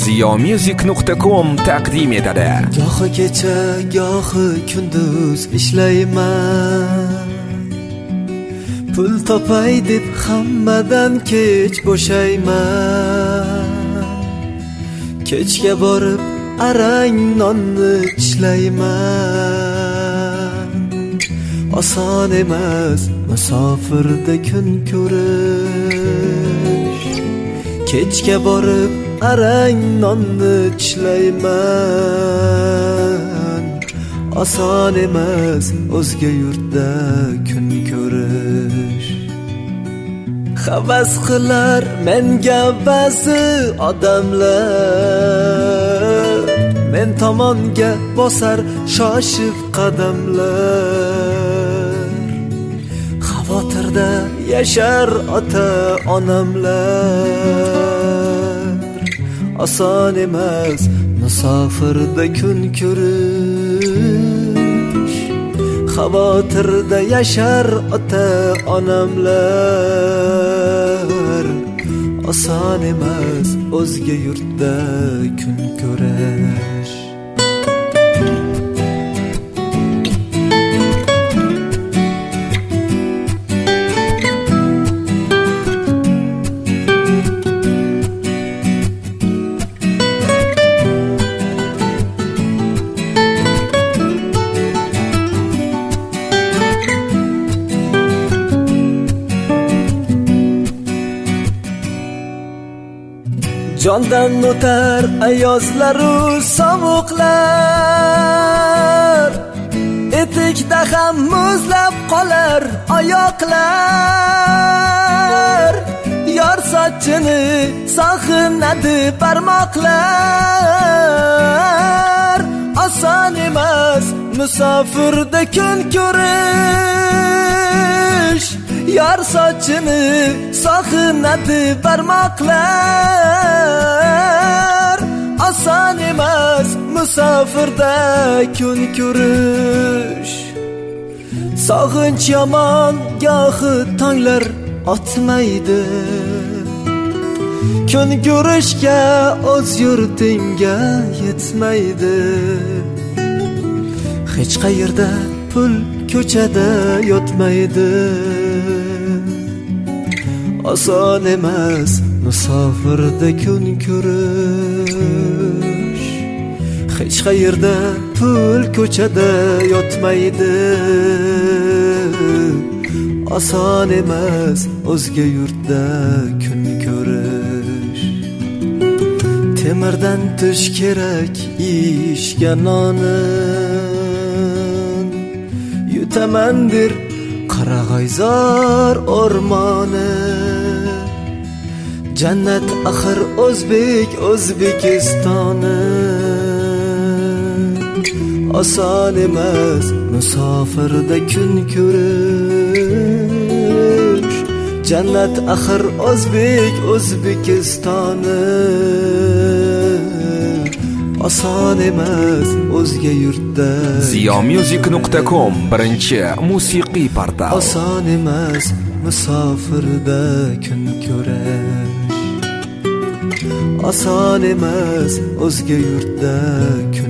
ziyomusic.com taqdim etadi. Gohi kecha, gohi kunduz ishlayman. Pul topay deb hammadan kech bo'shayman. Kechga borib arang nonni ishlayman. Oson emas musofirda kun ko'rish. Kechga borib arang nonni ishlayman. Oson emas o'zga yurtda kun ko'rish. Havas qilar menga ba'zi odamlar, men tomonga bosar shoshib qadamlar. Xavotirda yashar ota-onamlar. Oson emas musofirda kun ko'rish. Xavotirda yashar ota-onamlar. Oson emas o'zga yurtda kun ko'rish. Jondan o'tar ayozlaru sovuqlar, etikda ham muzlab qolar oyoqlar. Yor sochini sog'inadi barmoqlar. Oson emas musofirda kun ko'rish. Yor sochini sog'inadi barmoqlar. Oson emas musofirda kun ko'rish. Sog'inch yomon gohi tonglar otmaydi. Kun ko'rishga o'z yurtingga yetmaydi. Hech qayerda pul ko'chada yotmaydi. Oson emas musofirda kun ko'rish. Hech qayerda pul ko'chada yotmaydi. Oson emas o'zga yurtda kun ko'rish. Temirdan tush kerak ishga nonin. Yutamandir qarag'ayzor o'rmoni. Jannat axir O'zbekistoni. Oson emas musofirda kun ko'rish. Jannat axir O'zbekistoni. Oson emas o'zga yurtda. ziyomusic.com birinchi musiqiy portal. Oson emas musofirda kun ko'rish. Oson emas o'zga yurtda kun